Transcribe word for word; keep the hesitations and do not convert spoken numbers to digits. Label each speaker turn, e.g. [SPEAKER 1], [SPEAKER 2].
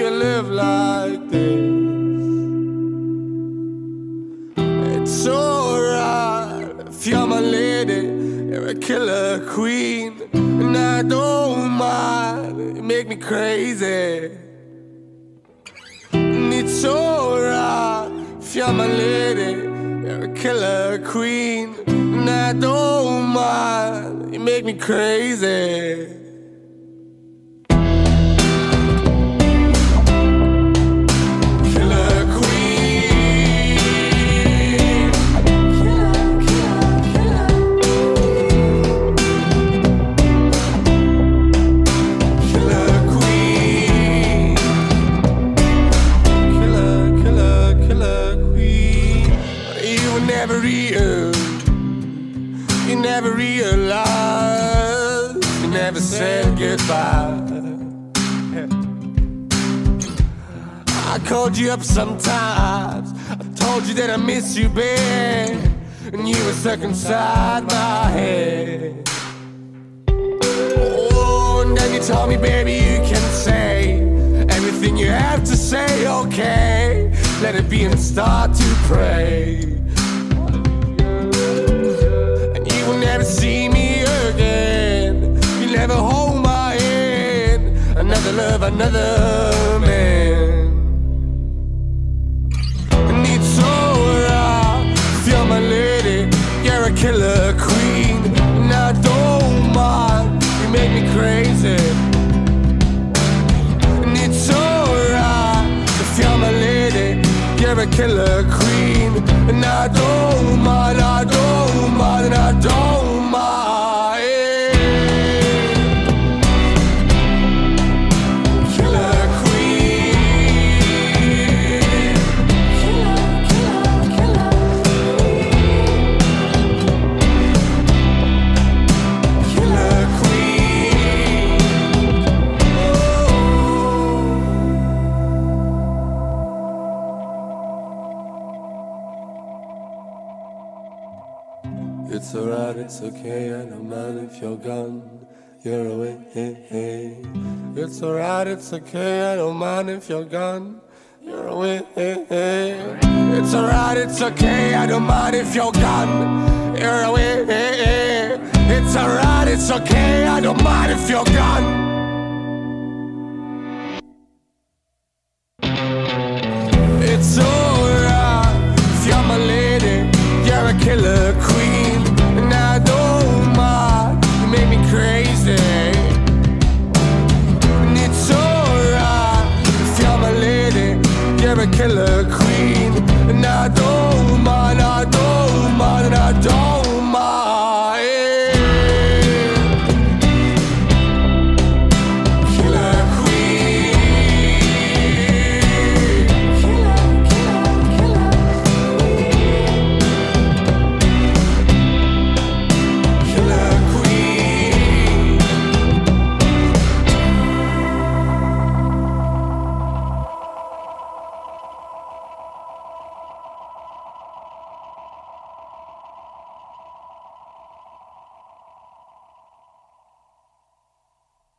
[SPEAKER 1] you live like this. It's alright if you're my lady, you're a killer queen, and I don't mind, you make me crazy. And it's alright if you're my lady, you're a killer queen, and I don't mind, you make me crazy. You never realized, you never said goodbye. I called you up sometimes, I told you that I miss you, babe, and you were stuck inside my head. Oh, and then you told me, baby, you can say everything you have to say, okay. Let it be and start to pray. Never see me again, you never hold my hand, another love, another man. And it's alright if you're my lady, you're a killer queen, and I don't mind, you make me crazy. And it's alright if you're my lady, you're a killer queen, and I don't mind, I don't mind, and I don't mind. Killer queen, killer, killer, killer queen, killer queen. It's alright, it's okay, I don't mind if you're gone, you're away. It's alright, it's okay, I don't mind if you're gone, you're away. It's alright, it's okay, I don't mind if you're gone, you're away. It's alright, it's okay, I don't mind if you're gone. It's alright if you're my lady, you're a killer queen, and I don't mind, you make me crazy. And it's alright if you're my lady, you're a killer queen, and I don't